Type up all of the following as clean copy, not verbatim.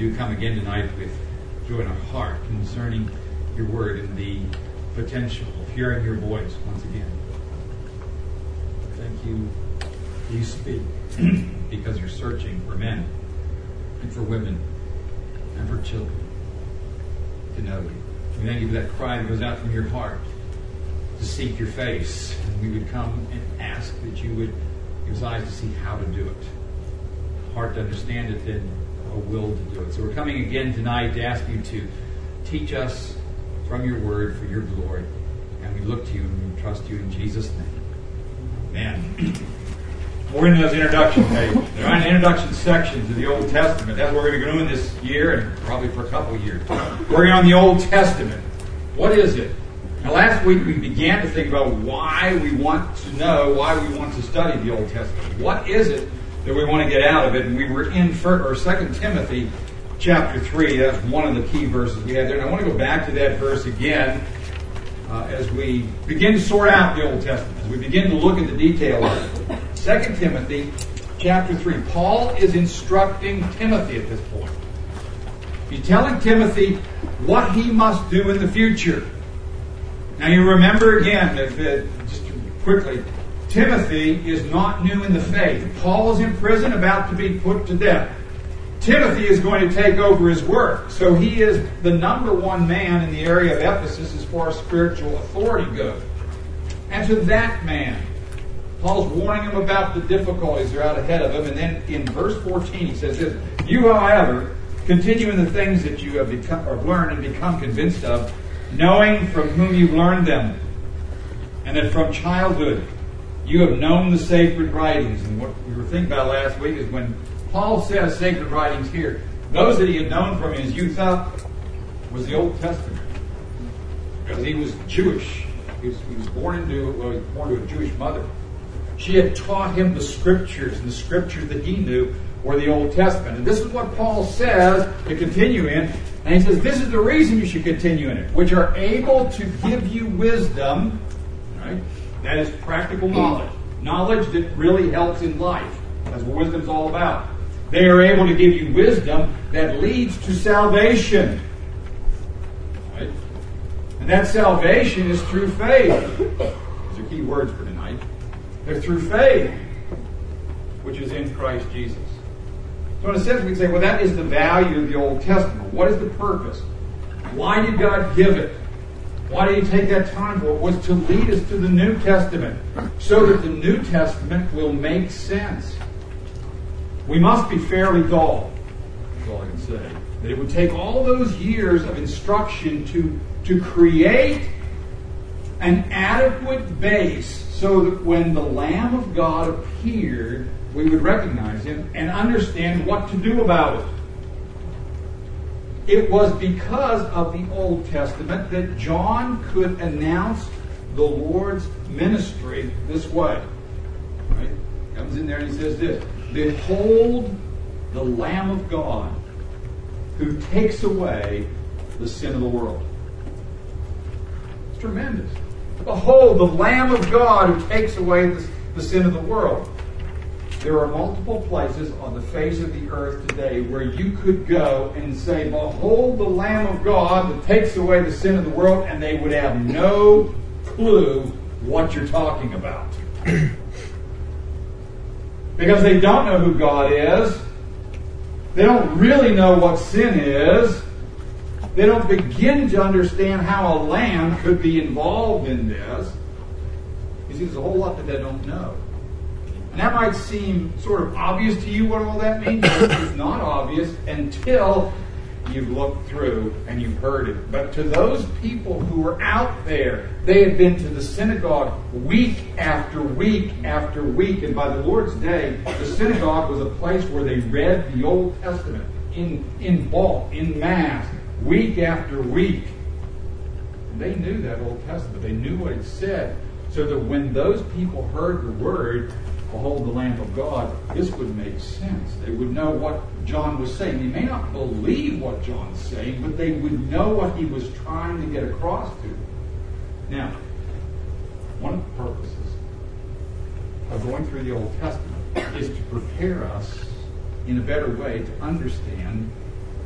do come again tonight with joy in our heart concerning your word and the potential of hearing your voice once again. Thank you. You speak because you're searching for men and for women and for children to know you. We thank you for that cry that goes out from your heart to seek your face. And we would come and ask that you would give us eyes to see how to do it, a heart to understand it, and a will to do it. So we're coming again tonight to ask you to teach us from your word for your glory. And we look to you and we trust you in Jesus' name. Amen. We're in those introduction pages. There are an introduction section to the Old Testament. That's what we're going to be doing this year and probably for a couple of years. We're on the Old Testament. What is it? Now, last week we began to think about why we want to know, why we want to study the Old Testament. What is it that we want to get out of it? And we were in 2 Timothy chapter 3. That's one of the key verses we had there. And I want to go back to that verse again as we begin to sort out the Old Testament, as we begin to look at the detail of it. 2 Timothy chapter 3. Paul is instructing Timothy at this point. He's telling Timothy what he must do in the future. Now you remember again, just quickly, Timothy is not new in the faith. Paul is in prison about to be put to death. Timothy is going to take over his work. So he is the number one man in the area of Ephesus as far as spiritual authority goes. And to that man, Paul's warning him about the difficulties that are out ahead of him. And then in verse 14 he says this, "You, however, continue in the things that you have become, or learned and become convinced of, knowing from whom you learned them, and that from childhood you have known the sacred writings." And what we were thinking about last week is when Paul says sacred writings here, those that he had known from his youth up was the Old Testament. Because he was Jewish. He was born to a Jewish mother. She had taught him the Scriptures, and the Scriptures that he knew were the Old Testament. And this is what Paul says to continue in. And he says, this is the reason you should continue in it, which are able to give you wisdom, right? That is practical knowledge. Knowledge that really helps in life. That's what wisdom's all about. They are able to give you wisdom that leads to salvation. Right? And that salvation is through faith. These are key words for tonight. They're through faith, which is in Christ Jesus. So in a sense we can say, well, that is the value of the Old Testament. What is the purpose? Why did God give it? Why did he take that time for it? It was to lead us to the New Testament, so that the New Testament will make sense. We must be fairly dull, that's all I can say. That it would take all those years of instruction to create an adequate base so that when the Lamb of God appeared, we would recognize him and understand what to do about it. It was because of the Old Testament that John could announce the Lord's ministry this way. Right? He comes in there and he says this, "Behold the Lamb of God who takes away the sin of the world." It's tremendous. Behold the Lamb of God who takes away the sin of the world. There are multiple places on the face of the earth today where you could go and say, "Behold the Lamb of God that takes away the sin of the world," and they would have no clue what you're talking about. Because they don't know who God is. They don't really know what sin is. They don't begin to understand how a lamb could be involved in this. You see, there's a whole lot that they don't know. And that might seem sort of obvious to you what all that means, but it's not obvious until you've looked through and you've heard it. But to those people who were out there, they had been to the synagogue week after week after week. And by the Lord's day, the synagogue was a place where they read the Old Testament in bulk, in mass, week after week. And they knew that Old Testament. They knew what it said. So that when those people heard the word, "Behold the Lamb of God," this would make sense. They would know what John was saying. They may not believe what John's saying, but they would know what he was trying to get across to. Now, one of the purposes of going through the Old Testament is to prepare us in a better way to understand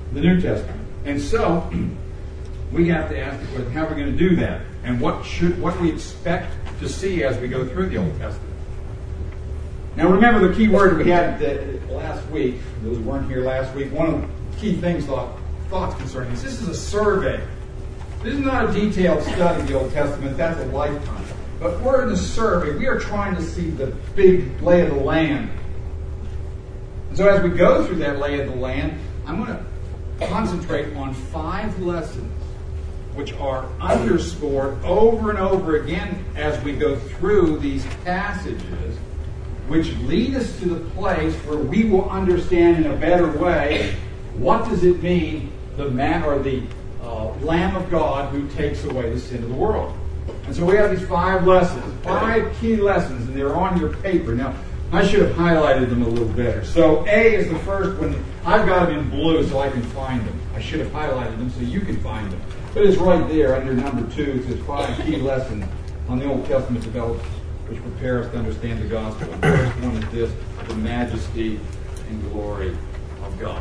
the New Testament. And so, we have to ask the question, how are we going to do that? And what we expect to see as we go through the Old Testament. Now remember the key word we had last week, those who weren't here last week, one of the key things, thoughts concerning this is a survey. This is not a detailed study of the Old Testament, that's a lifetime. But we're in a survey, we are trying to see the big lay of the land. And so as we go through that lay of the land, I'm going to concentrate on 5 lessons which are underscored over and over again as we go through these passages, which lead us to the place where we will understand in a better way what does it mean, the Lamb of God who takes away the sin of the world. And so we have these 5 lessons, 5 key lessons, and they're on your paper. Now, I should have highlighted them a little better. So A is the first one. I've got them in blue so I can find them. I should have highlighted them so you can find them. But it's right there under number 2. It says 5 key lessons on the Old Testament development which prepare us to understand the gospel. And the first one is this: the majesty and glory of God.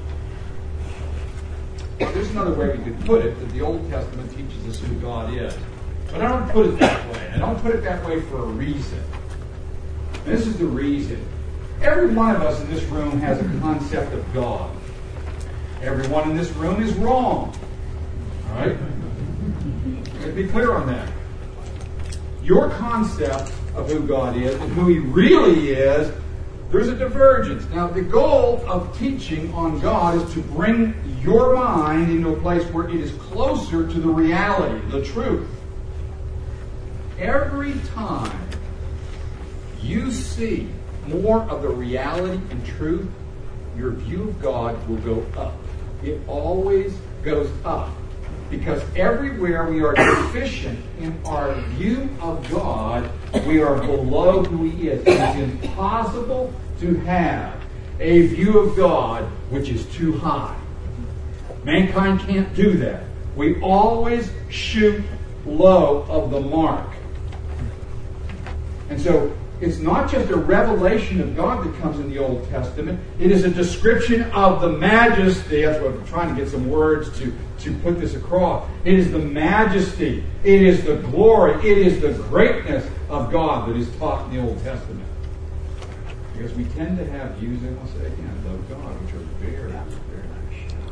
There's another way we could put it, that the Old Testament teaches us who God is. But I don't put it that way. I don't put it that way for a reason. And this is the reason. Every one of us in this room has a concept of God. Everyone in this room is wrong. All right? Let's be clear on that. Your concept of who God is and who He really is, there's a divergence. Now, the goal of teaching on God is to bring your mind into a place where it is closer to the reality, the truth. Every time you see more of the reality and truth, your view of God will go up. It always goes up. Because everywhere we are deficient in our view of God, we are below who He is. It is impossible to have a view of God which is too high. Mankind can't do that. We always shoot low of the mark. And so, it's not just a revelation of God that comes in the Old Testament. It is a description of the majesty. That's what I'm trying to get some words to put this across. It is the majesty. It is the glory. It is the greatness of God that is taught in the Old Testament. Because we tend to have views, and I'll say again, of God, which are very, very shallow.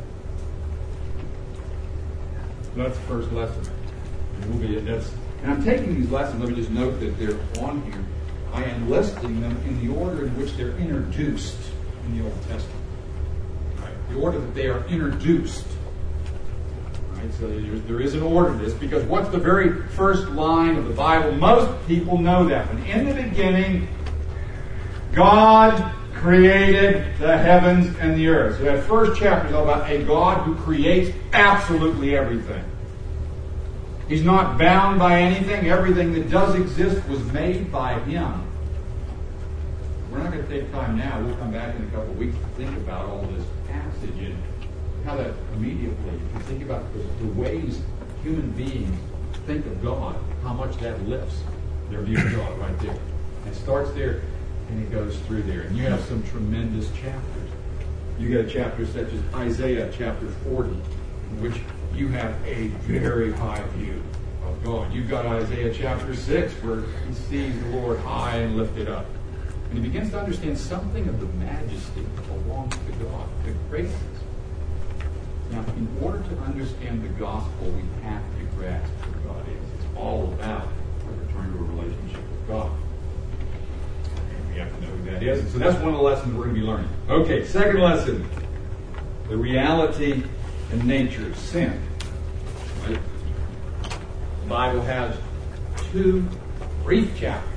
So that's the first lesson. And I'm taking these lessons, let me just note that they're on here. I am listing them in the order in which they're introduced in the Old Testament. Right? The order that they are introduced. Right? So there is an order to this, because what's the very first line of the Bible? Most people know that one. In the beginning, God created the heavens and the earth. So that first chapter is all about a God who creates absolutely everything. He's not bound by anything. Everything that does exist was made by Him. We're not going to take time now. We'll come back in a couple of weeks to think about all this passage and how that immediately, if you think about the ways human beings think of God, how much that lifts their view of God right there. It starts there and it goes through there. And you have some tremendous chapters. You got chapters such as Isaiah chapter 40, in which you have a very high view of God. You've got Isaiah chapter 6, where he sees the Lord high and lifted up. And he begins to understand something of the majesty that belongs to God, the greatness. Now, in order to understand the gospel, we have to grasp who God is. It's all about returning to a relationship with God. And we have to know who that is. And so that's one of the lessons we're going to be learning. Okay, second lesson. The reality and nature of sin. Right? The Bible has 2 brief chapters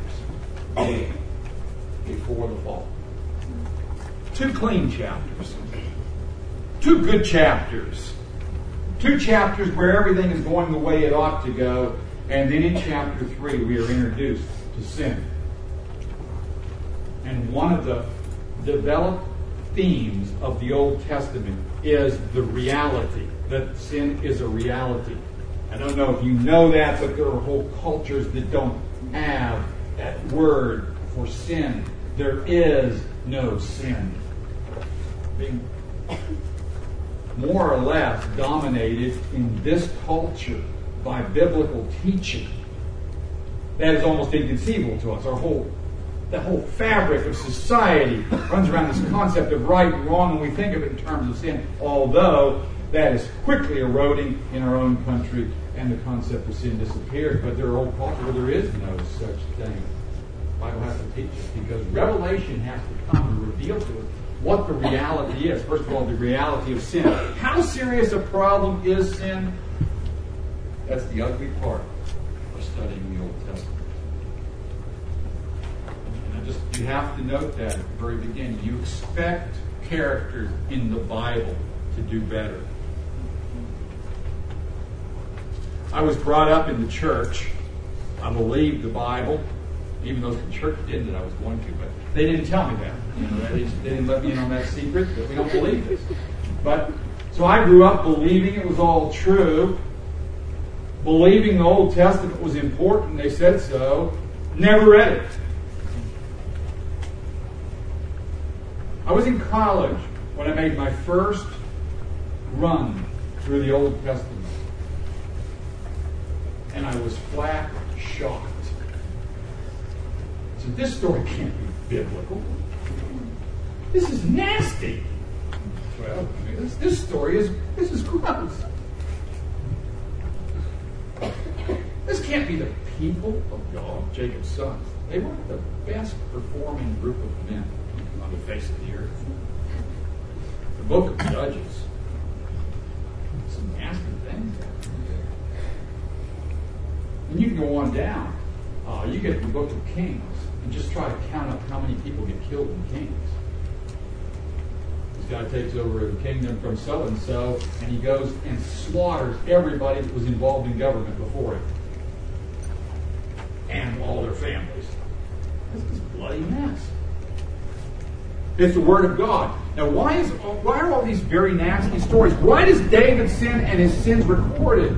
before the fall. 2 clean chapters. 2 good chapters. 2 chapters where everything is going the way it ought to go. And then in chapter 3 we are introduced to sin. And one of the developed themes of the Old Testament is the reality, that sin is a reality. I don't know if you know that, but there are whole cultures that don't have that word for sin. There is no sin. more or less dominated in this culture by biblical teaching. That is almost inconceivable to us. The whole fabric of society runs around this concept of right and wrong, and we think of it in terms of sin, although that is quickly eroding in our own country, and the concept of sin disappears. But there are old cultures where there is no such thing. The Bible has to teach us, because revelation has to come and reveal to us what the reality is. First of all, the reality of sin. How serious a problem is sin? That's the ugly part of studying the Old Testament. And you have to note that at the very beginning. You expect characters in the Bible to do better. I was brought up in the church. I believed the Bible, even though the church did that I was going to, but they didn't tell me that. They didn't let me in on that secret, that we don't believe this. But so I grew up believing it was all true, believing the Old Testament was important. They said so. Never read it. I was in college when I made my first run through the Old Testament. And I was flat shocked. So this story can't be biblical. This is nasty. Well, this story is gross. This can't be the people of God, Jacob's sons. They were the best performing group of men on the face of the earth. The book of Judges. Some nasty things happening there. And you can go on down. You get to the book of Kings and just try to count up how many people get killed in Kings. This guy takes over the kingdom from so-and-so, and he goes and slaughters everybody that was involved in government before him. And all their families. This is a bloody mess. It's the Word of God. Now, why are all these very nasty stories? Why does David sin and his sins recorded?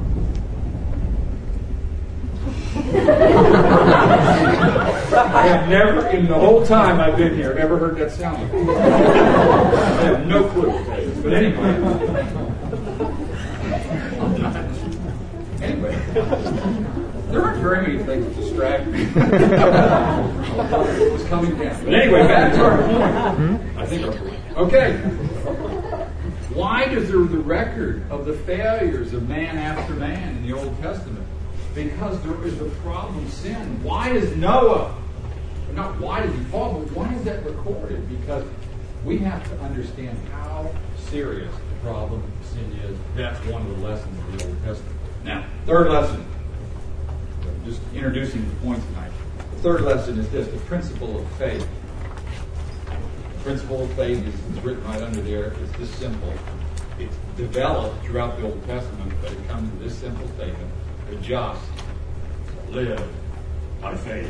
I have never, in the whole time I've been here, ever heard that sound before. I have no clue. But anyway. There aren't very many things that distract me. It was coming down. But anyway, back to our point. I think our point. Okay. Why does there the record of the failures of man after man in the Old Testament? Because there is a problem, sin. Why is Noah, not why did he fall, but why is that recorded? Because we have to understand how serious the problem of sin is. That's one of the lessons of the Old Testament. Now, third lesson. I'm just introducing the point tonight. The third lesson is this, the principle of faith. The principle of faith is written right under there. It's this simple. It's developed throughout the Old Testament, but it comes to this simple statement. The just live by faith.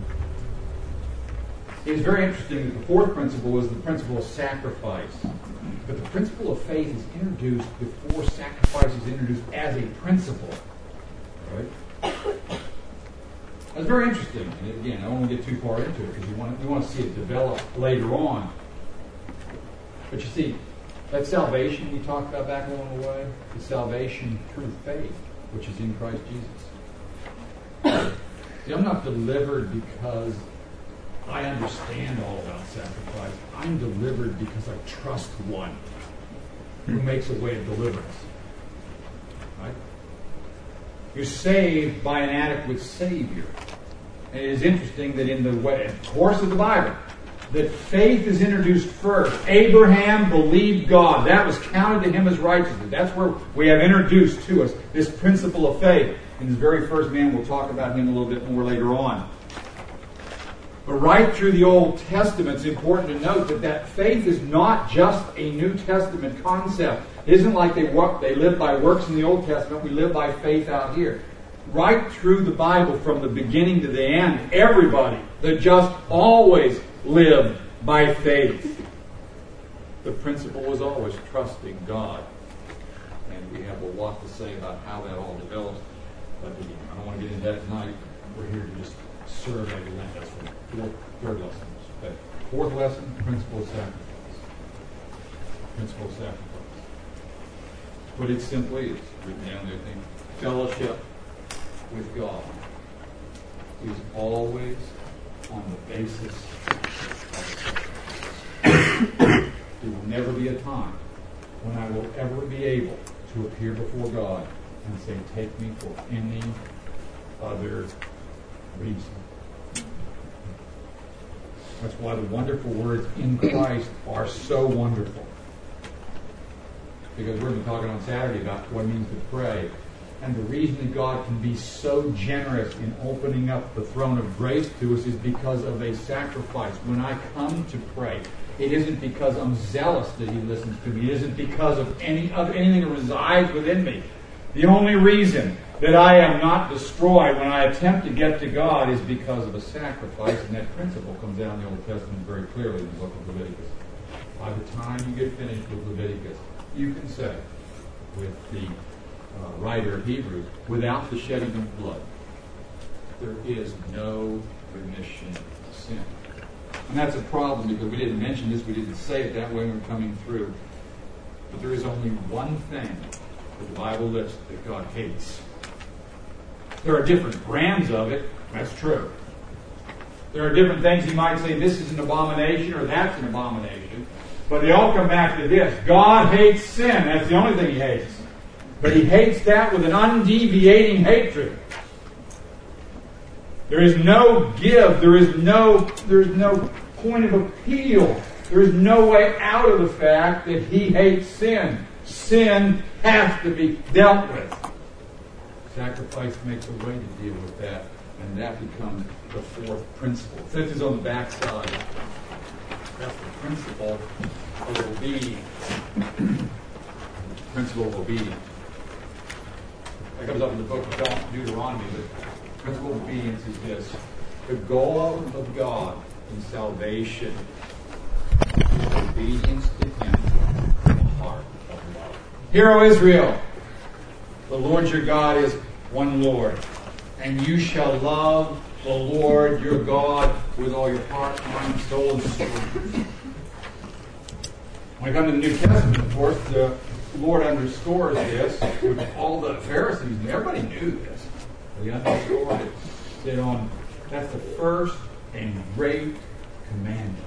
It's very interesting that the fourth principle is the principle of sacrifice. But the principle of faith is introduced before sacrifice is introduced as a principle. Right? That's very interesting. And again, I don't want to get too far into it because we want to see it develop later on. But you see, that salvation we talked about back along the way, is salvation through faith, which is in Christ Jesus. See, I'm not delivered because I understand all about sacrifice. I'm delivered because I trust one who makes a way of deliverance. Right? You're saved by an adequate Savior. And it is interesting that in the course of the Bible, that faith is introduced first. Abraham believed God. That was counted to him as righteousness. That's where we have introduced to us this principle of faith. In this very first man, we'll talk about him a little bit more later on. But right through the Old Testament, it's important to note that faith is not just a New Testament concept. It isn't like they live by works in the Old Testament. We live by faith out here. Right through the Bible, from the beginning to the end, everybody, the just, always lived by faith. The principle was always trusting God. And we have a lot to say about how that all develops. But again, I don't want to get into that tonight. We're here to just serve every Lent. That's the third lesson. Okay. Fourth lesson, principle of sacrifice. Principle of sacrifice. But it simply is written down there. Fellowship with God is always on the basis of sacrifice. There will never be a time when I will ever be able to appear before God and say, take me for any other reason. That's why the wonderful words in Christ are so wonderful. Because we're going to be talking on Saturday about what it means to pray. And the reason that God can be so generous in opening up the throne of grace to us is because of a sacrifice. When I come to pray, it isn't because I'm zealous that He listens to me. It isn't because of anything that resides within me. The only reason that I am not destroyed when I attempt to get to God is because of a sacrifice, and that principle comes out in the Old Testament very clearly in the book of Leviticus. By the time you get finished with Leviticus, you can say with the writer of Hebrews, without the shedding of blood, there is no remission of sin. And that's a problem because we didn't mention this, we didn't say it that way when we're coming through. But there is only one thing that the Bible lists that God hates. There are different brands of it, that's true. There are different things He might say, this is an abomination or that's an abomination. But they all come back to this. God hates sin. That's the only thing He hates. But He hates that with an undeviating hatred. There is no give. There is no point of appeal. There is no way out of the fact that He hates sin. Sin has to be dealt with. Sacrifice makes a way to deal with that. And that becomes the fourth principle. This is on the back side. That's the principle of obedience. Principle of obedience. That comes up in the book of Deuteronomy, but principle of obedience is this. The goal of God in salvation is obedience to Him from a heart of love. Hear, O Israel, the Lord your God is one Lord, and you shall love the Lord your God with all your heart, mind, soul, and strength. When I come to the New Testament, of course, the Lord underscores this, which all the Pharisees, everybody knew this. He underscored it. Said that's the first and great commandment.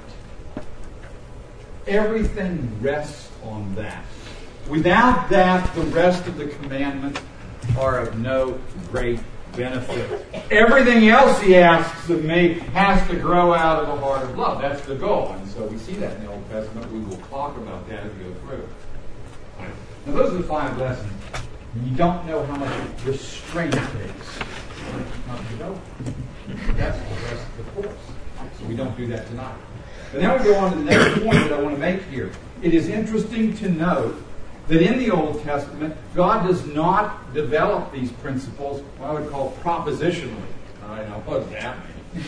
Everything rests on that. Without that, the rest of the commandments are of no great benefit. Everything else He asks of me has to grow out of a heart of love. That's the goal. And so we see that in the Old Testament. We will talk about that as we go through. Now those are the 5 lessons. You don't know how much restraint it takes. That's the rest of the course. So we don't do that tonight. But now we go on to the next point that I want to make here. It is interesting to note that in the Old Testament, God does not develop these principles, what I would call propositionally. All right, now what does that mean?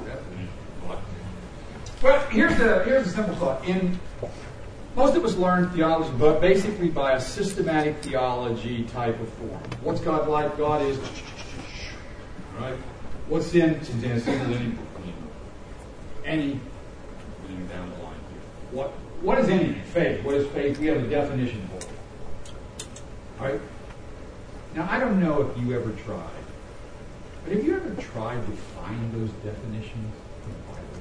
Well, here's a simple thought. Most of us learn theology, but basically by a systematic theology type of form. What's God like? God is, right? What's sin? Any down the line here. What is anything? Faith. What is faith? We have a definition for it. All right? Now, I don't know if you ever tried, but have you ever tried to find those definitions in the Bible?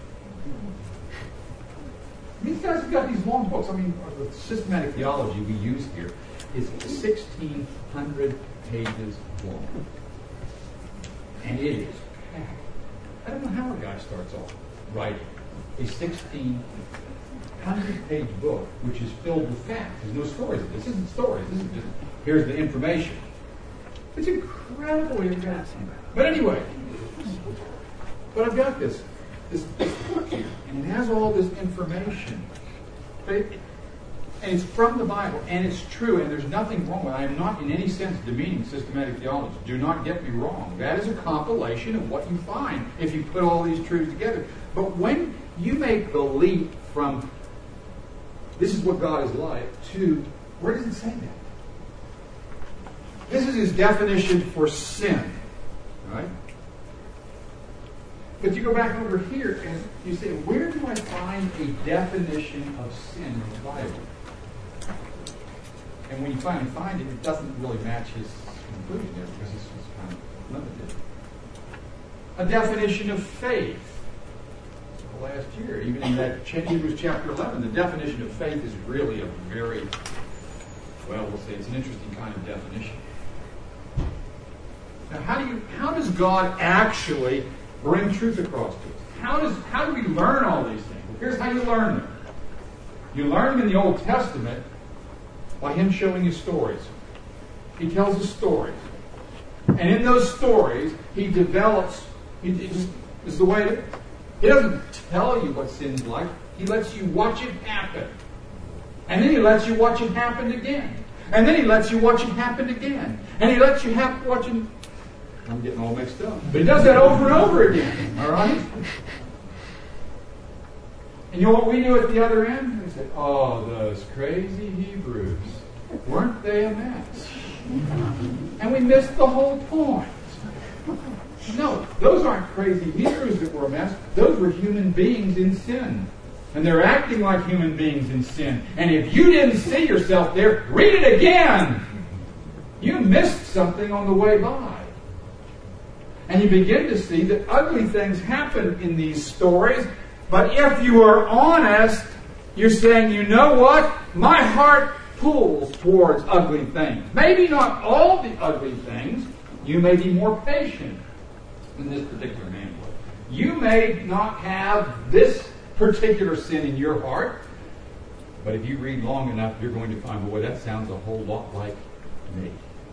These guys have got these long books. I mean, the systematic theology we use here is 1,600 pages long. And it is packed. I don't know how a guy starts off writing a 1,600-page book, which is filled with facts. There's no stories. This isn't stories. This is just, here's the information. It's incredible. But anyway, but I've got this book here, and it has all this information. And it's from the Bible, and it's true, and there's nothing wrong with it. I am not in any sense demeaning systematic theology. Do not get me wrong. That is a compilation of what you find if you put all these truths together. But when you make the leap from this is what God is like to where does it say that? This is His definition for sin. Right? But you go back over here and you say, where do I find a definition of sin in the Bible? And when you finally find it, it doesn't really match his conclusion there because it's just kind of limited. A definition of faith. Last year, even in that Hebrews chapter 11, the definition of faith is really a very, well, we'll say it's an interesting kind of definition. Now, how does God actually bring truth across to us? How do we learn all these things? Well, here's how you learn them. You learn them in the Old Testament by Him showing you stories. He tells us stories. And in those stories, He develops, this is the way it is. He doesn't tell you what sin's like. He lets you watch it happen. And then He lets you watch it happen again. And then He lets you watch it happen again. And He lets you watch it. I'm getting all mixed up. But He does that over and over again. All right? And you know what we do at the other end? We say, oh, those crazy Hebrews. Weren't they a mess? And we missed the whole point. No, those aren't crazy Hebrews that were a mess. Those were human beings in sin. And they're acting like human beings in sin. And if you didn't see yourself there, read it again. You missed something on the way by. And you begin to see that ugly things happen in these stories. But if you are honest, you're saying, you know what? My heart pulls towards ugly things. Maybe not all the ugly things. You may be more patient than this particular man was. You may not have this particular sin in your heart, but if you read long enough, you're going to find, well, that sounds a whole lot like me.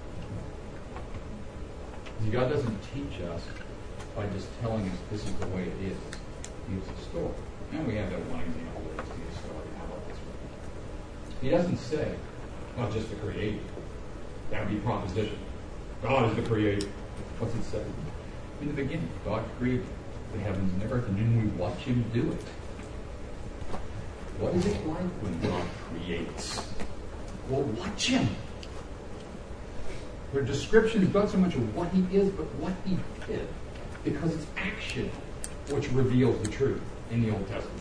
God doesn't teach us by just telling us this is the way it is. He gives a story. And we have that one example where we see a story. How about this one? He doesn't say, not just the creator. That would be proposition. God is the creator. What's it say? In the beginning, God created the heavens and the earth, and then we watch Him do it. What is it like when God creates? Well, watch Him. There are descriptions not so much of what He is, but what He did. Because it's action which reveals the truth in the Old Testament.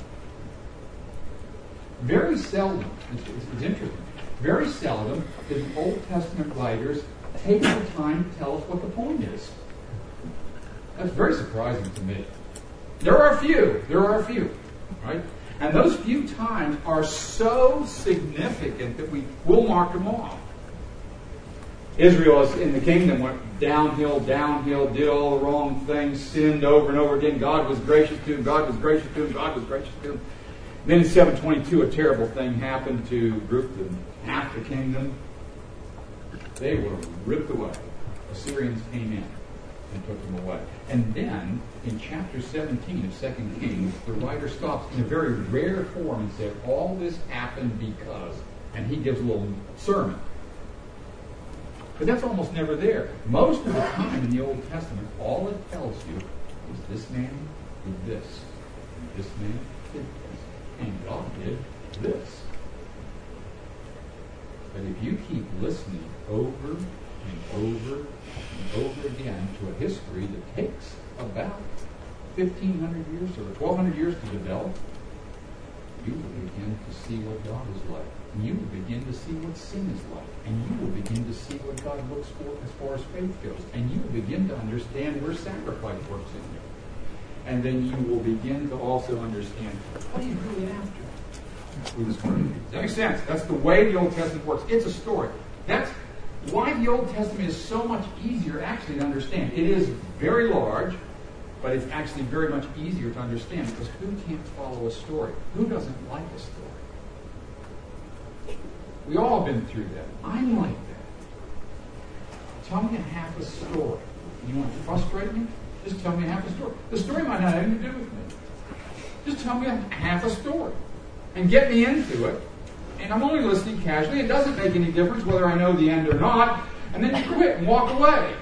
Very seldom, it's interesting, very seldom do the Old Testament writers take the time to tell us what the point is. That's very surprising to me. There are a few, right? And those few times are so significant that we will mark them off. Israel in the kingdom went downhill, did all the wrong things, sinned over and over again. God was gracious to him, God was gracious to him, God was gracious to him. Then in 722, a terrible thing happened to a group of half the kingdom. They were ripped away. Assyrians came in and took them away. And then, in chapter 17 of 2 Kings, the writer stops in a very rare form and said, all this happened because, and he gives a little sermon. But that's almost never there. Most of the time in the Old Testament, all it tells you is this man did this, and this man did this, and God did this. But if you keep listening over and over and over again to a history that takes about 1,500 years or 1,200 years to develop, you will begin to see what God is like. And you will begin to see what sin is like. And you will begin to see what God looks for as far as faith goes. And you will begin to understand where sacrifice works in you. And then you will begin to also understand, what are you really after? Does that make sense? That's the way the Old Testament works. It's a story. That's why the Old Testament is so much easier actually to understand. It is very large, but it's actually very much easier to understand because who can't follow a story? Who doesn't like a story? We all have been through that. I'm like that. Tell me a half a story. You want to frustrate me? Just tell me half a story. The story might not have anything to do with me. Just tell me a half a story. And get me into it. And I'm only listening casually. It doesn't make any difference whether I know the end or not. And then you quit and walk away.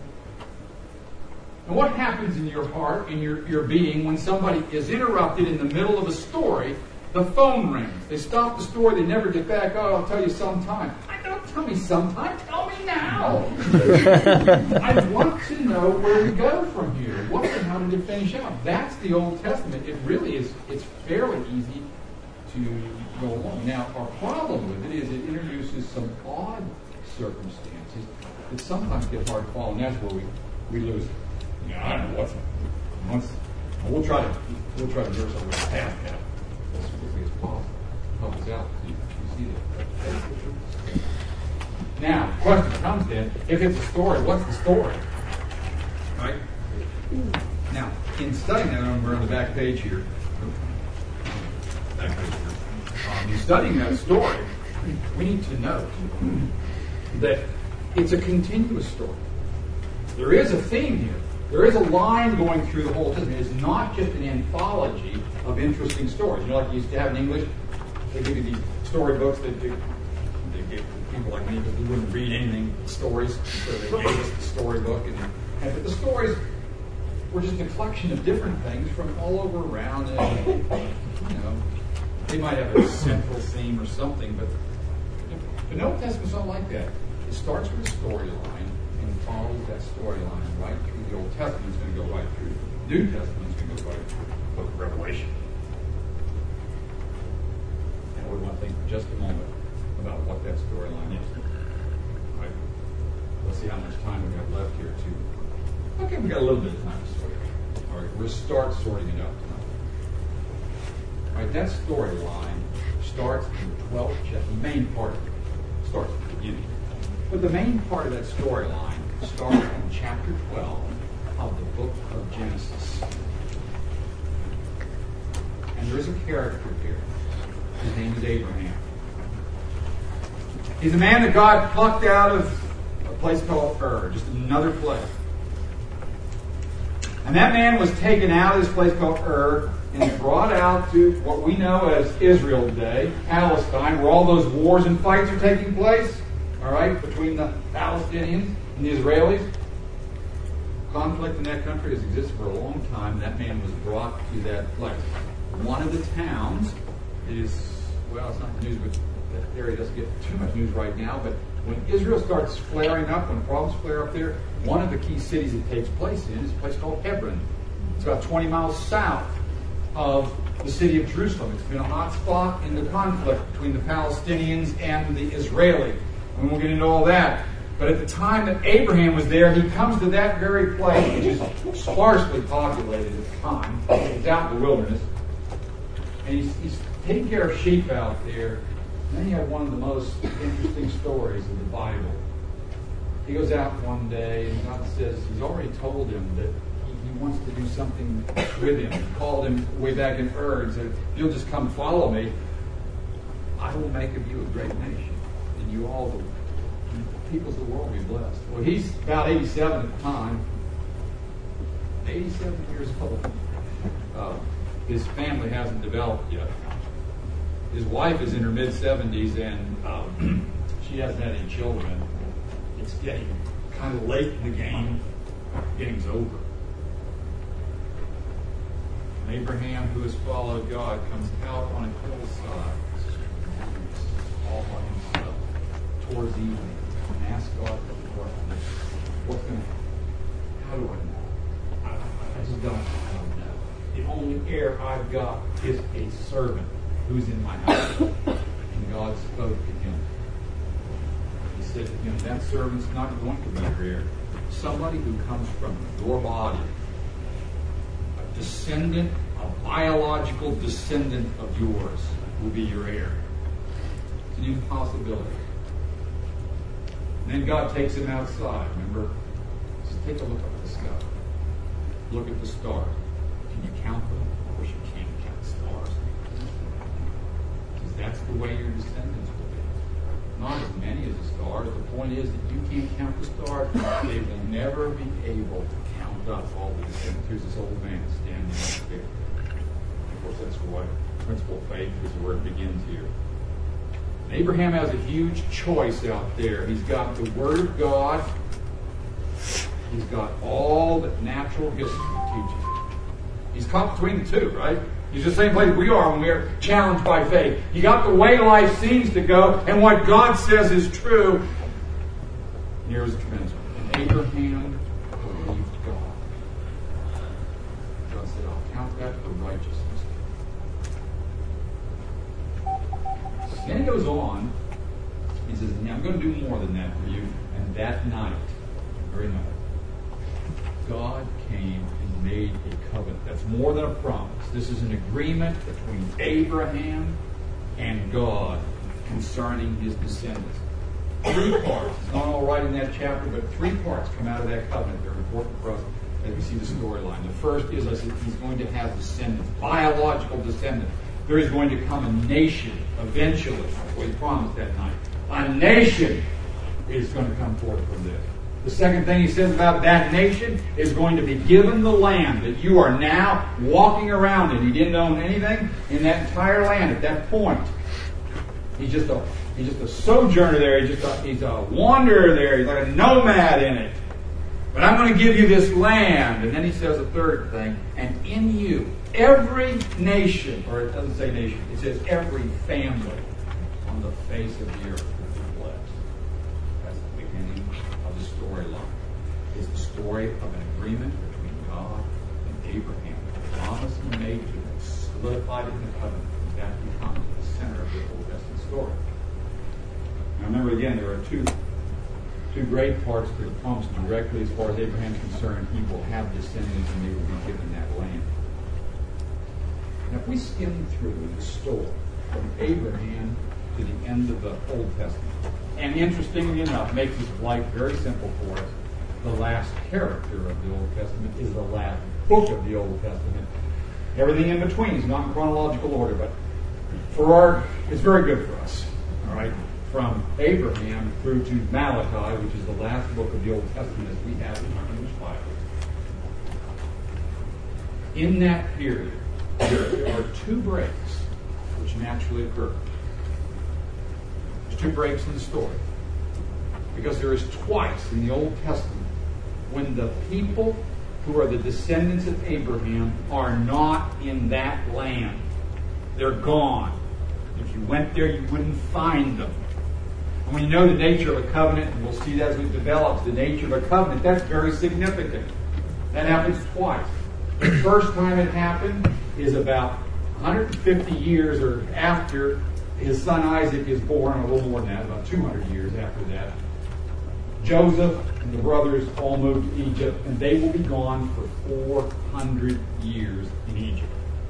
And what happens in your heart, in your being, when somebody is interrupted in the middle of a story? The phone rings. They stop the story. They never get back. Oh, I'll tell you sometime. Don't tell me sometime. Tell me now. I want to know where we go from here. What and how did it finish out? That's the Old Testament. It really is. It's fairly easy to go along. Now, our problem with it is it introduces some odd circumstances that sometimes get hard to follow, and that's where we lose it. I don't know we'll try to nurse our way past that as quickly as possible. Help us out so you see that. Now, the question comes then, if it's a story, what's the story? Right? Now, in studying that, we're on the back page here. In studying that story, we need to note that it's a continuous story. There is a theme here. There is a line going through the whole Testament. It's not just an anthology of interesting stories. You know, like you used to have in English, they give you these storybooks that they give people like me because we wouldn't read anything, stories, so they gave us the storybook. But the stories were just a collection of different things from all over around. And, they might have a central theme or something, but the Old Testament's not like that. It starts with a storyline and follows that storyline right through. The Old Testament's going to go right through. The New Testament's going to go right through the book of Revelation. And we want to think for just a moment about what that storyline is. Right? Let's see how much time we got left here, too. Okay, we got a little bit of time to sort it. All right, we'll start sorting it out tonight. All right, that storyline starts in the 12th chapter. The main part of it starts at the beginning. But the main part of that storyline starts in chapter 12 of the book of Genesis. And there is a character here. His name is Abraham. He's a man that God plucked out of a place called Ur, just another place. And that man was taken out of this place called Ur and brought out to what we know as Israel today, Palestine, where all those wars and fights are taking place, all right, between the Palestinians and the Israelis. Conflict in that country has existed for a long time. That man was brought to that place. One of the towns is, well, it's not news, but that area doesn't get too much news right now, but when Israel starts flaring up, when problems flare up there, one of the key cities it takes place in is a place called Hebron. It's about 20 miles south of the city of Jerusalem. It's been a hot spot in the conflict between the Palestinians and the Israelis. We won't get into all that. But at the time that Abraham was there, he comes to that very place, which is sparsely populated at the time. It's out in the wilderness. And he's taking care of sheep out there. And then you have one of the most interesting stories of the Bible. He goes out one day, and God says he's already told him that he wants to do something with him. He called him way back in Ur and said, if you'll just come follow me, I will make of you a great nation. And you all, the peoples of the world, will be blessed. Well, he's about 87 at the time. 87 years old. His family hasn't developed yet. His wife is in her mid-70s, and she hasn't had any children. It's getting kind of late in the game. Game's over. And Abraham, who has followed God, comes out on a hillside, all by himself, towards evening, and asks God what's going to happen. How do I know? I just don't know. The only heir I've got is a servant who's in my house. And God spoke to him. He said to him, that servant's not going to be your heir. Somebody who comes from your body, a descendant, a biological descendant of yours, will be your heir. It's an impossibility. And then God takes him outside, remember? He says, take a look up at the sky. Look at the stars. Can you count them? Of course you can't count stars. He says, that's the way your descendants will be. Not as many as the stars. The point is that you can't count the stars. They will never be able to count up all the descendants. Here's this old man standing right there. Of course, that's what principle faith is where it begins here. And Abraham has a huge choice out there. He's got the Word of God. He's got all that natural history teaches. He's caught between the two, right? He's the same place we are when we're challenged by faith. You got the way life seems to go, and what God says is true. And here's the commencement. And Abraham believed God. God said, I'll count that for righteousness. Then he goes on. He says, promises, and I'm going to do more than that for you. And that night, very night, God came and made a covenant. That's more than a promise. This is an agreement between Abraham and God concerning his descendants. 3 parts. It's not all right in that chapter, but 3 parts come out of that covenant. They're important for us as we see the storyline. The first is, I said, he's going to have descendants, biological descendants. There is going to come a nation eventually. That's what he promised that night. A nation is going to come forth from this. The second thing he says about that nation is going to be given the land that you are now walking around in. He didn't own anything in that entire land at that point. He's just a sojourner there. He's a wanderer there. He's like a nomad in it. But I'm going to give you this land. And then he says a third thing. And in you, every nation, or it doesn't say nation, it says every family on the face of the earth will be blessed. That's the beginning of the storyline. It's the story of an agreement between God and Abraham. The promise he made to them, solidified in the covenant. That becomes the center of the Old Testament story. Now remember again, there are two great parts to the promise directly as far as Abraham is concerned. He will have descendants and they will be given that land. Now if we skim through the story from Abraham to the end of the Old Testament, and interestingly enough, makes his life very simple for us, the last character of the Old Testament is the last book of the Old Testament. Everything in between is not in chronological order, but it's very good for us. All right? From Abraham through to Malachi, which is the last book of the Old Testament as we have in our English Bible. In that period, there are 2 breaks which naturally occur. There's 2 breaks in the story. Because there is twice in the Old Testament when the people who are the descendants of Abraham are not in that land. They're gone. If you went there, you wouldn't find them. And when you know the nature of a covenant, and we'll see that as it develops, the nature of a covenant, that's very significant. That happens twice. The first time it happened is about 150 years or after his son Isaac is born, a little more than that, about 200 years after that. Joseph and the brothers all moved to Egypt, and they will be gone for 400 years in Egypt.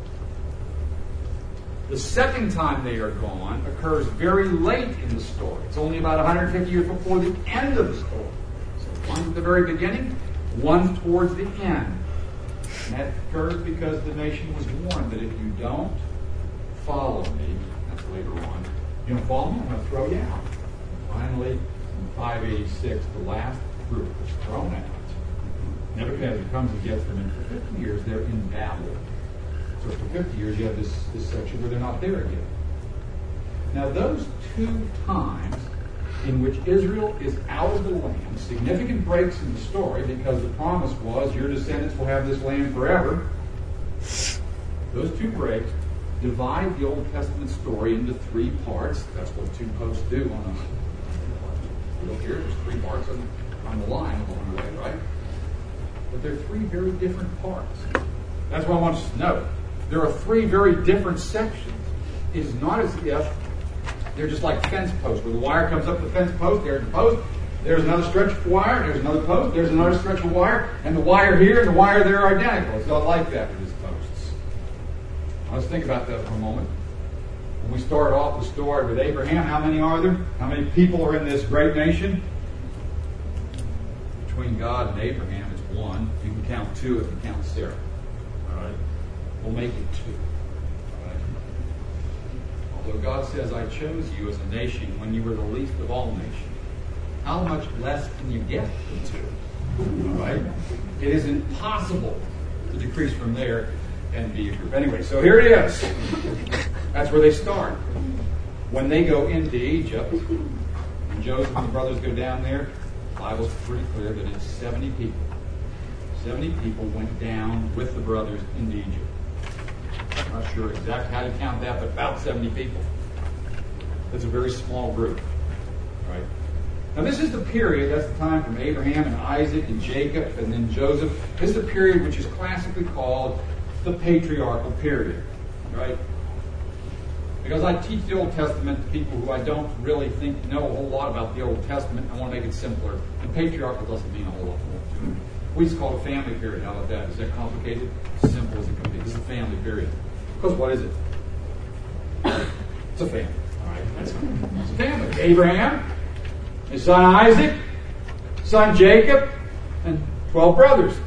The second time they are gone occurs very late in the story. It's only about 150 years before the end of the story. So one's at the very beginning, one's towards the end. And that occurs because the nation was warned that if you don't follow me, that's later on, you don't follow me, I'm going to throw you out. Finally, in 586, the last group is thrown out. Nebuchadnezzar comes and gets them, and for 50 years they're in Babel. So for 50 years you have this section where they're not there again. Now those 2 times in which Israel is out of the land, significant breaks in the story because the promise was your descendants will have this land forever. Those 2 breaks divide the Old Testament story into 3 parts. That's what 2 posts do on a wheel here. There's 3 parts on the line along the way, right? But they're 3 very different parts. That's what I want you to know. There are 3 very different sections. It is not as if they're just like fence posts, where the wire comes up the fence post, there's the post, there's another stretch of wire, there's another post, there's another stretch of wire, and the wire here and the wire there are identical. It's not like that with these posts. Now let's think about that for a moment. When we start off the story with Abraham, how many are there? How many people are in this great nation? Between God and Abraham, it's 1. You can count 2 if you count Sarah. All right? We'll make it 2. All right? Although God says, I chose you as a nation when you were the least of all nations. How much less can you get than 2? All right? It is impossible to decrease from there and be a group. Anyway, so here it is. That's where they start. When they go into Egypt, and Joseph and the brothers go down there, the Bible's pretty clear that it's 70 people. 70 people went down with the brothers into Egypt. I'm not sure exactly how to count that, but about 70 people. That's a very small group. Right? Now this is the period, that's the time from Abraham and Isaac and Jacob and then Joseph. This is the period which is classically called the patriarchal period. Right? Because I teach the Old Testament to people who I don't really think know a whole lot about the Old Testament. I want to make it simpler. And patriarchal doesn't mean a whole lot more to me. We just call it a family period. How about that? Is that complicated? As simple as it can be. This is a family period. Because what is it? It's a family. All right? It's a family. Abraham, his son Isaac, son Jacob, and 12 brothers.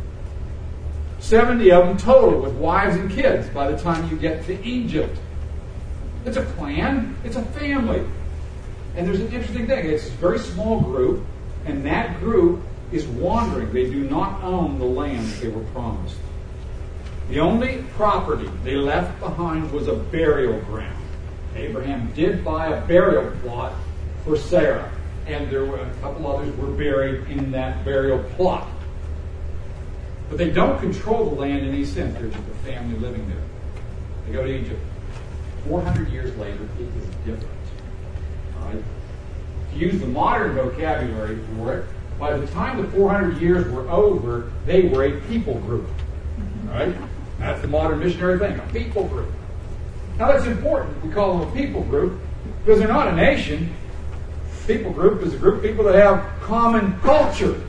70 of them total with wives and kids by the time you get to Egypt. It's a clan. It's a family. And there's an interesting thing. It's a very small group, and that group is wandering. They do not own the land they were promised. The only property they left behind was a burial ground. Abraham did buy a burial plot for Sarah, and there were a couple others were buried in that burial plot. But they don't control the land in any sense. They're just a family living there. They go to Egypt. 400 years later, it is different. All right? To use the modern vocabulary for it, by the time the 400 years were over, they were a people group. All right? That's the modern missionary thing, a people group. Now that's important. We call them a people group because they're not a nation. People group is a group of people that have common culture.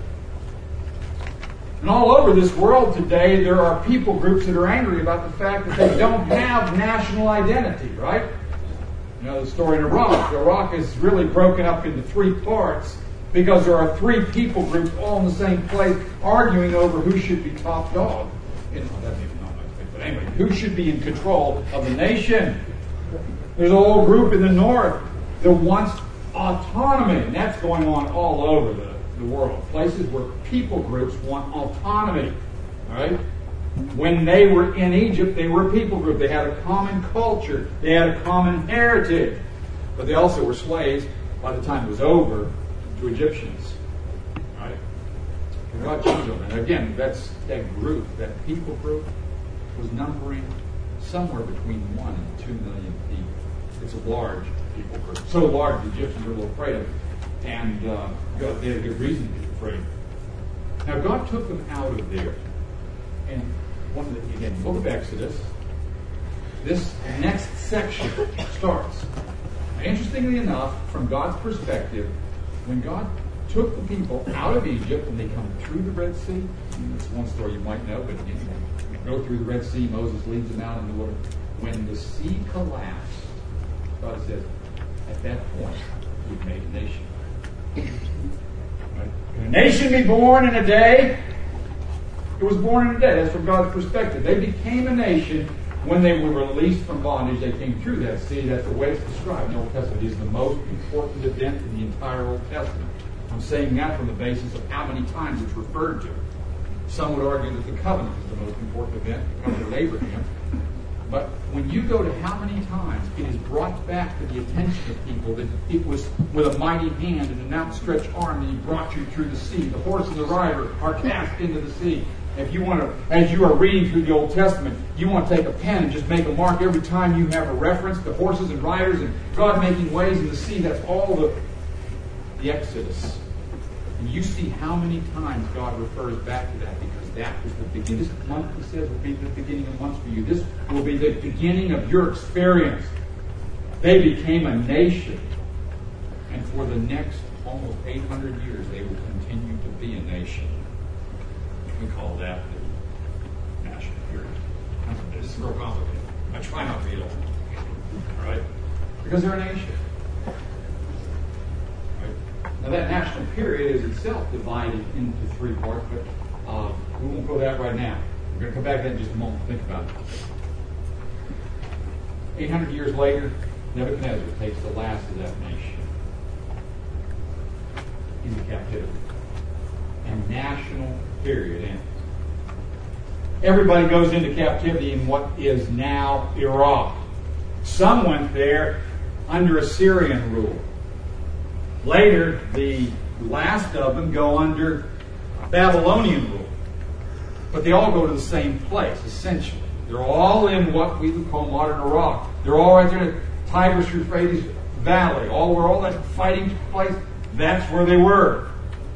And all over this world today, there are people groups that are angry about the fact that they don't have national identity, right? You know the story in Iraq. Iraq is really broken up into three parts because there are three people groups all in the same place arguing over who should be top dog. But anyway, who should be in control of the nation? There's a whole group in the north that wants autonomy, and that's going on all over the world. Places where people groups want autonomy. All right? When they were in Egypt, they were a people group. They had a common culture. They had a common heritage. But they also were slaves by the time it was over to Egyptians. All right? And God changed them. And again, that's that group, that people group, was numbering somewhere between 1 and 2 million people. It's a large people group. So large, the Egyptians were a little afraid of it. And they had a good reason to be afraid. Now, God took them out of there. And again, book of Exodus, this next section starts. Now, interestingly enough, from God's perspective, when God took the people out of Egypt and they come through the Red Sea, that's one story you might know, but you go through the Red Sea, Moses leads them out in the water. When the sea collapsed, God says, at that point, we've made a nation. Right? Can a nation be born in a day? It was born in a day. That's from God's perspective. They became a nation when they were released from bondage. They came through that sea. That's the way it's described in the Old Testament. It is the most important event in the entire Old Testament. I'm saying that from the basis of how many times it's referred to. Some would argue that the covenant is the most important event, the covenant of Abraham. But when you go to how many times it is brought back to the attention of people that it was with a mighty hand and an outstretched arm that he brought you through the sea. The horse and the rider are cast into the sea. If you want to, as you are reading through the Old Testament, you want to take a pen and just make a mark every time you have a reference to horses and riders and God making ways in the sea. That's all the Exodus. And you see how many times God refers back to that because that was the beginning. This month, he says, will be the beginning of months for you. This will be the beginning of your experience. They became a nation. And for the next almost 800 years, they will continue to be a nation. We call that the national period. This is real complicated. I try not to be long. All right? Because they're a nation. Now that national period is itself divided into three parts, but we won't go that right now. We're going to come back to that in just a moment. Think about it. 800 years later, Nebuchadnezzar takes the last of that nation into captivity. And national period ends. Everybody goes into captivity in what is now Iraq. Some went there under Assyrian rule. Later, the last of them go under Babylonian rule. But they all go to the same place, essentially. They're all in what we would call modern Iraq. They're all right there in the Tigris-Euphrates Valley. Where all that fighting took place, that's where they were.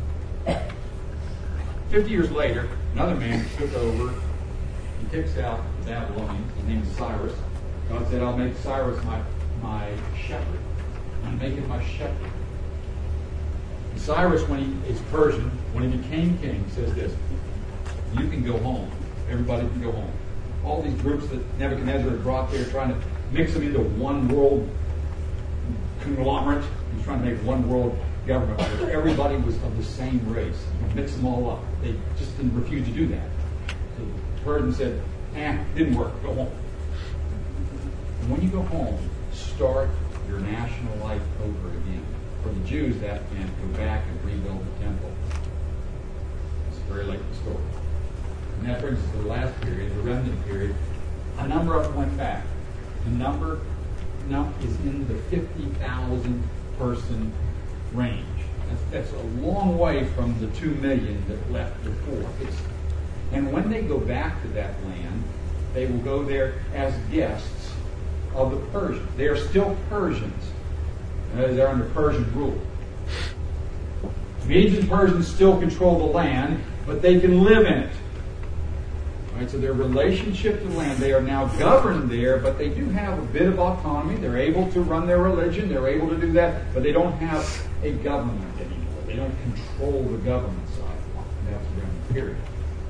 50 years later, another man took over. He kicks out the Babylonians. His name is Cyrus. God said, I'll make Cyrus my shepherd. I'm making my shepherd. And Cyrus, when he is Persian, when he became king, says this: you can go home. Everybody can go home. All these groups that Nebuchadnezzar had brought there, trying to mix them into one world conglomerate. He was trying to make one world government where everybody was of the same race. He'd mix them all up. They just didn't refuse to do that. So the Persian said, didn't work. Go home. And when you go home, start your national life over again. For the Jews, that meant go back and rebuild the temple. It's very late in the story. And that brings us to the last period, the remnant period. A number of them went back. The number is in the 50,000 person range. That's a long way from the 2 million that left before. And when they go back to that land, they will go there as guests of the Persians. They are still Persians. They're under Persian rule. Medes and Persians still control the land, but they can live in it. Right, so their relationship to the land, they are now governed there, but they do have a bit of autonomy. They're able to run their religion. They're able to do that, but they don't have a government anymore. They don't control the government side. That's during the period.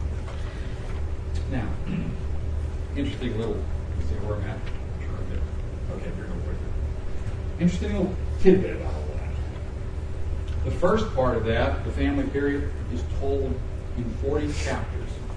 Now, interesting little, you see where I'm at? Sure I did. Okay, you're going to wait. Interesting little tidbit about all that. The first part of that, the family period, is told in 40 chapters.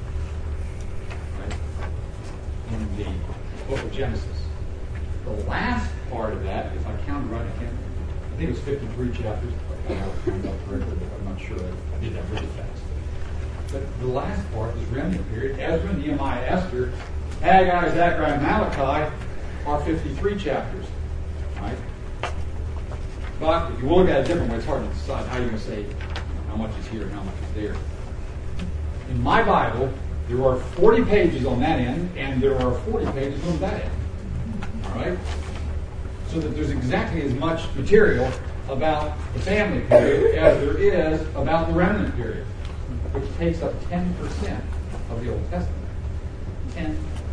In the book of Genesis. The last part of that, if I counted right, I think it was 53 chapters. I counted up correctly, but I'm not sure. I did that really fast. But the last part is remnant period. Ezra, Nehemiah, Esther, Haggai, Zechariah, and Malachi are 53 chapters. Right? But if you look at it a different way, it's hard to decide how you're going to say how much is here and how much is there. In my Bible, there are 40 pages on that end, and there are 40 pages on that end. All right? So that there's exactly as much material about the family period as there is about the remnant period, which takes up 10% of the Old Testament. 10%.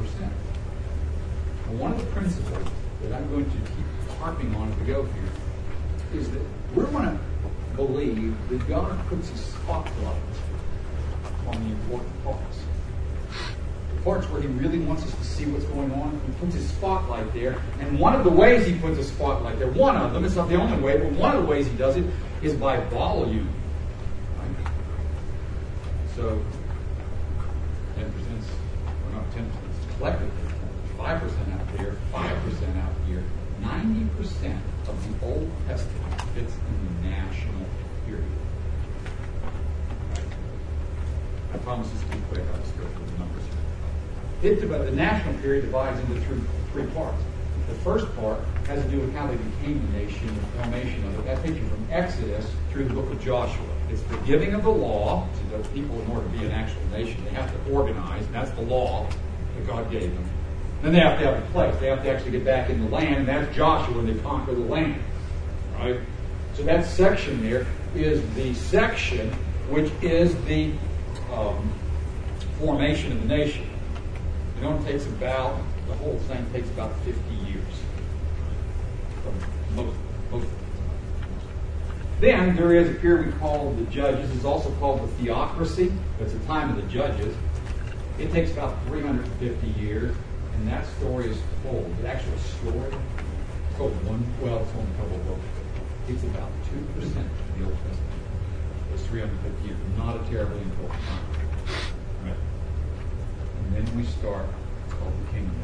And one of the principles that I'm going to keep harping on as we go here is that we're going to believe that God puts a spotlight on the important parts. Parts where he really wants us to see what's going on. He puts his spotlight there. And one of the ways he puts a spotlight there, one of them, it's not the only way, but one of the ways he does it is by volume. Right? So, 10%, or not 10%, collectively, 5% out there, 5% out here. 90% of the Old Testament fits in the national period. Right? I promise this to be quick. I'll just go through the numbers here. The national period divides into three parts. The first part has to do with how they became the nation, the formation of it. That takes you from Exodus through the book of Joshua. It's the giving of the law to the people in order to be an actual nation. They have to organize, and that's the law that God gave them. Then they have to have a place. They have to actually get back in the land, and that's Joshua when they conquer the land. Right? So that section there is the section which is the formation of the nation. It only takes about, the whole thing takes about 50 years. Most of it. Then there is a period we call the Judges. It's also called the Theocracy. That's the time of the Judges. It takes about 350 years, and that story is told. The actual story, it's called it's only a couple of books. It's about 2% of the Old Testament. It's 350 years. Not a terribly important time. Right? And then we start, it's called the kingdom.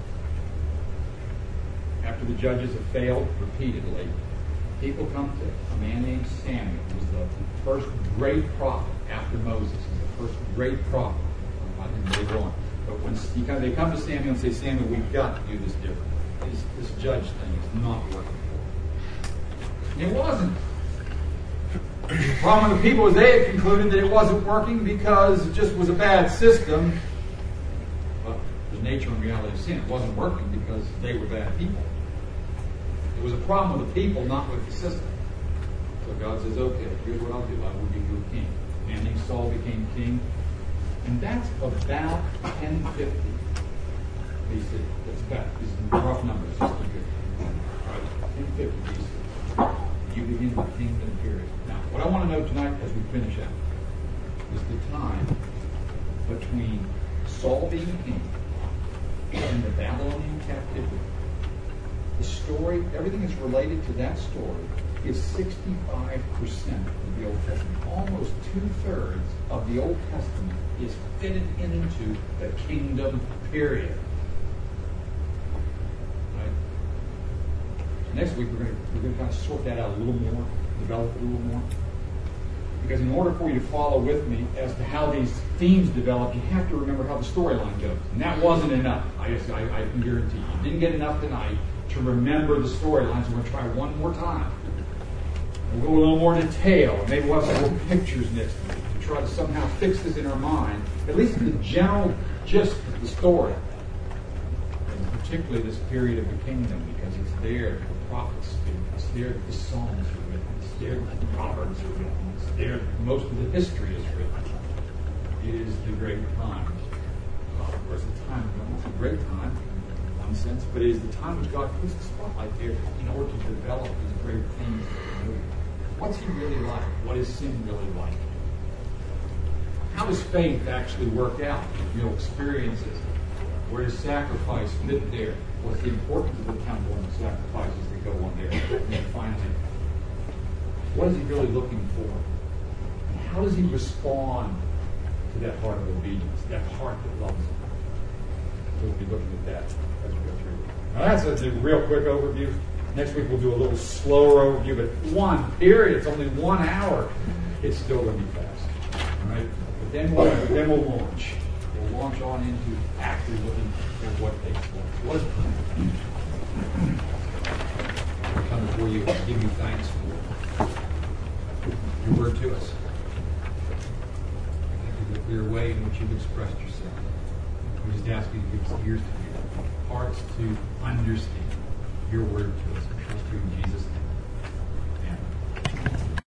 After the judges have failed repeatedly, people come to a man named Samuel, who was the first great prophet after Moses. He's the first great prophet. About him later on. But when they come to Samuel and say, Samuel, we've got to do this different. This judge thing is not working for us. It wasn't. The problem with the people is they had concluded that it wasn't working because it just was a bad system. But the nature and reality of sin, it wasn't working because they were bad people. It was a problem with the people, not with the system. So God says, okay, here's what I'll do. I will give you a king. A man named Saul became king. And that's about 1050 BC. It's about, this is rough numbers, just to give. Right? 1050 BC. You begin the kingdom period. Now, what I want to know tonight as we finish out is the time between Saul being king and the Babylonian captivity. The story, everything that's related to that story is 65% of the Old Testament. Almost 2/3 of the Old Testament is fitted into the kingdom period. Right? So next week we're going to kind of sort that out a little more, develop it a little more. Because in order for you to follow with me as to how these themes develop, you have to remember how the storyline goes. And that wasn't enough. I can guarantee you. You didn't get enough tonight to remember the storylines. We're going to try one more time. We'll go a little more detail. Maybe we'll have some little pictures next week to try to somehow fix this in our mind. At least the general gist of the story. And particularly this period of the kingdom, because it's there that the prophets speak. It's there that the Psalms are written. It's there that the Proverbs are written. It's there that most of the history is written. It is the great time. Of course, the time, it's a great time in one sense, but it is the time which God puts the spotlight there in order to develop these great things. What's he really like? What is sin really like? How does faith actually work out in real experiences? Where does sacrifice fit there? What's the importance of the temple and the sacrifices that go on there? And finally, what is he really looking for? And how does he respond to that heart of obedience, that heart that loves him? We'll be looking at that as we go through. Now that's a real quick overview. Next week we'll do a little slower overview, but one period, it's only 1 hour. It's still going to be fast. All right? But then we'll launch. We'll launch on into actually looking at what takes place. What is I come before you and give you thanks for your word to us. Thank you for the clear way in which you've expressed yourself. We just ask you to give us ears to hear, hearts to understand your word to us. I trust you in Jesus' name.